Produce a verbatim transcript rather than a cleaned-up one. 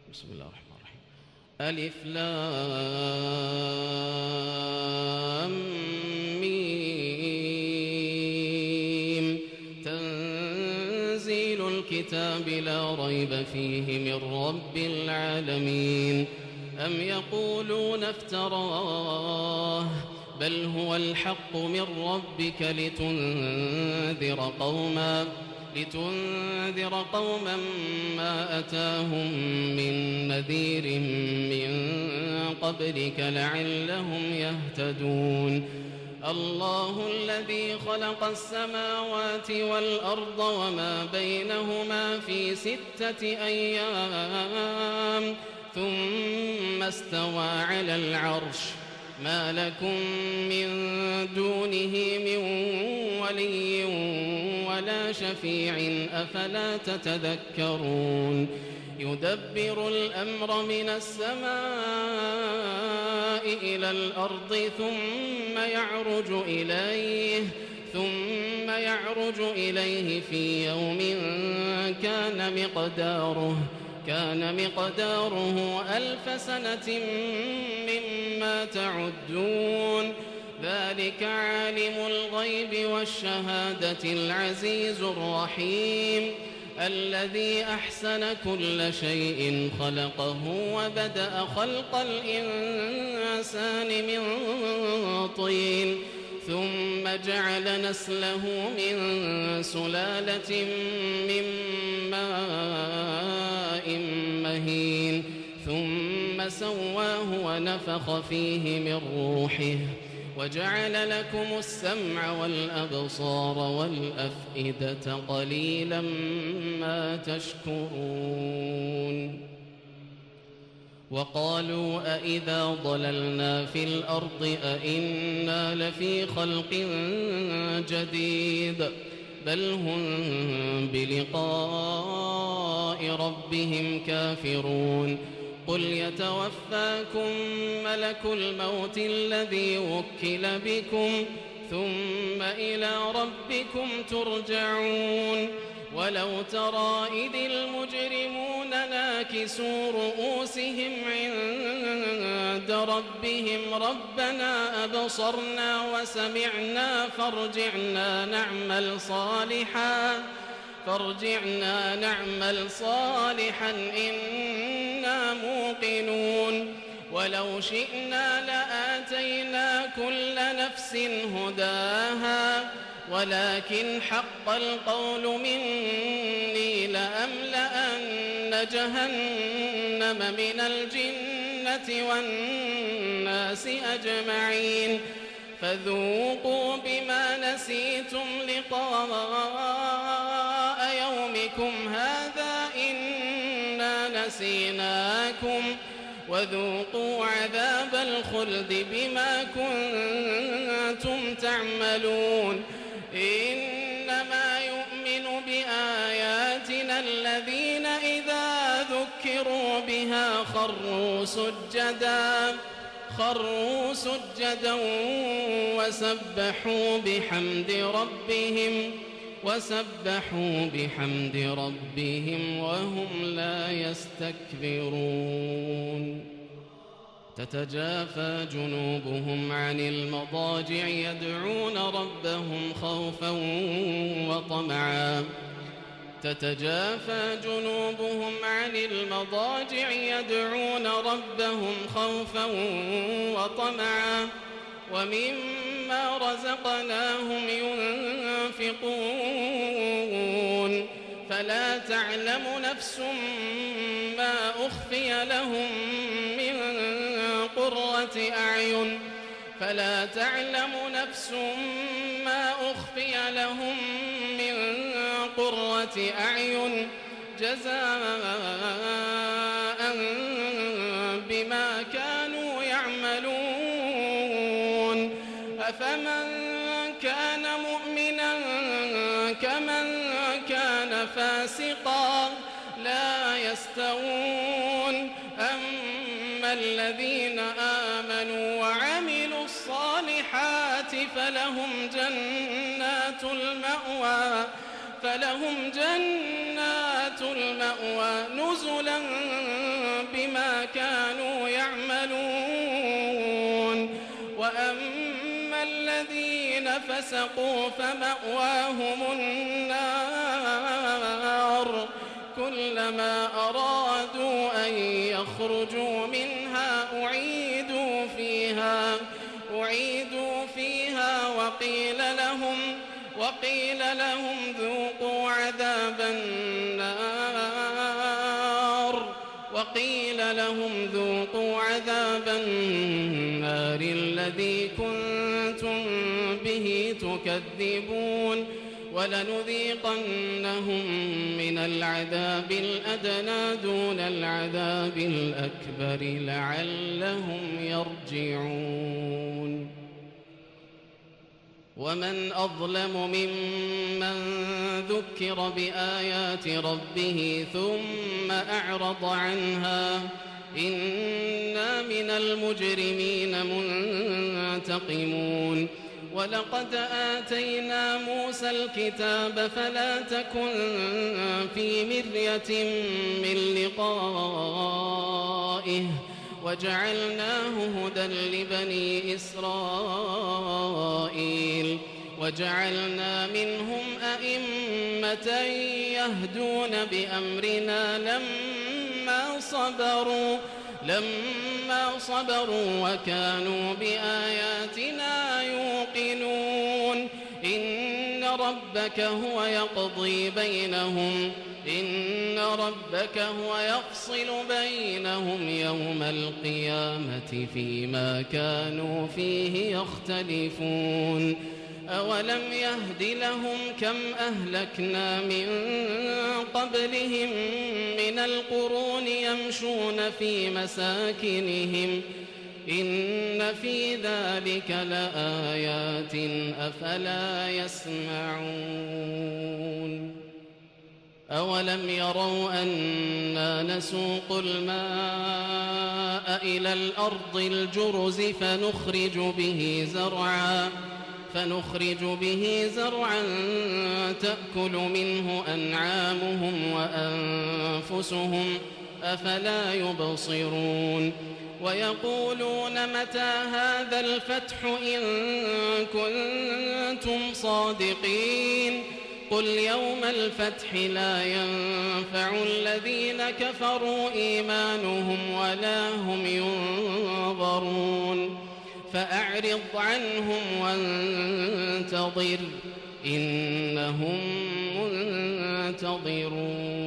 بسم الله الرحمن الرحيم. ألف لام ميم. تنزيل الكتاب لا ريب فيه من رب العالمين. أم يقولون افتراه بل هو الحق من ربك لتنذر قوما لتنذر قوما ما أتاهم من نذير من قبلك لعلهم يهتدون. الله الذي خلق السماوات والأرض وما بينهما في ستة أيام ثم استوى على العرش ما لكم من دونه من ولي ولا شفيع أفلا تتذكرون. يدبر الأمر من السماء إلى الأرض ثم يعرج إليه ثم يعرج إليه في يوم كان مقداره كان مقداره ألف سنة مما تعدون. ذلك عالم الغيب والشهادة العزيز الرحيم الذي أحسن كل شيء خلقه وبدأ خلق الإنسان من طين ثم جعل نسله من سلالة من ماء مهين ثم سواه ونفخ فيه من روحه وجعل لكم السمع والأبصار والأفئدة قليلا ما تشكرون. وقالوا أإذا ضللنا في الأرض أإنا لفي خلق جديد بل هم بلقاء ربهم كافرون. قل يتوفاكم ملك الموت الذي وكل بكم ثم إلى ربكم ترجعون. ولو ترى إذ المجرمون ناكسوا رؤوسهم عند ربهم ربنا أبصرنا وسمعنا فارجعنا نعمل صالحا فارجعنا نعمل صالحا إنا موقنون. ولو شئنا لآتينا كل نفس هداها ولكن حق القول مني لأملأن جهنم من الجنة والناس أجمعين. فذوقوا بما نسيتم لقاء يومكم هذا إنا نسيناكم وذوقوا عذاب الخلد بما كنتم تعملون. إنما يؤمن بآياتنا الذين إذا ذكروا بها خروا سجدا خروا سجدا وسبحوا بحمد ربهم وسبحوا بحمد ربهم وهم لا يستكبرون. تتجافى جنوبهم عن المضاجع يدعون ربهم خوفا وطمعا تتجافى جنوبهم عن المضاجع يدعون ربهم خوفا وطمعا ومما رزقناهم ينفقون. فلا تعلم نفس ما أخفي لهم من قرة أعين فلا تعلم نفس ما أخفي لهم من قرة أعين جزاء بما كانوا يعملون. أفمن كان مؤمنا كمن كان فاسقا لا يستوون. أما الذين آمنوا وعملوا الصالحات فلهم جنات المأوى فلهم جنات المأوى نزلا بما كانوا يعملون. وأما الذين فسقوا فمأواهم النار كلما أرادوا أن يخرجوا منها أعيدوا فيها أعيدوا فيها وقيل لهم وقيل لهم ذوقوا عذاب النار وقيل لهم ذوقوا عذاب النار الذي كنتم به تكذبون. ولنذيقنهم من العذاب الأدنى دون العذاب الأكبر لعلهم يرجعون. ومن أظلم ممن ذكر بآيات ربه ثم أعرض عنها إنا من المجرمين منتقمون. ولقد آتينا موسى الكتاب فلا تكن في مرية من لقائه وجعلناه هدى لبني إسرائيل وجعلنا منهم أئمة يهدون بأمرنا لما صبروا لما صبروا وكانوا بآياتنا يوقنون. إن ربك هو يقضي بينهم إن ربك هو يفصل بينهم يوم القيامة فيما كانوا فيه يختلفون. أولم يهد لهم كم أهلكنا من قبلهم من القرون يمشون في مساكنهم إن في ذلك لآيات أفلا يسمعون. أولم يروا أنا نسوق الماء إلى الأرض الجرز فنخرج به زرعا فنخرج به زرعا تأكل منه أنعامهم وأنفسهم أفلا يبصرون. ويقولون متى هذا الفتح إن كنتم صادقين قل يوم الفتح لا ينفع الذين كفروا إيمانهم ولا هم ينظرون. فأعرض عنهم وانتظر إنهم منتظرون.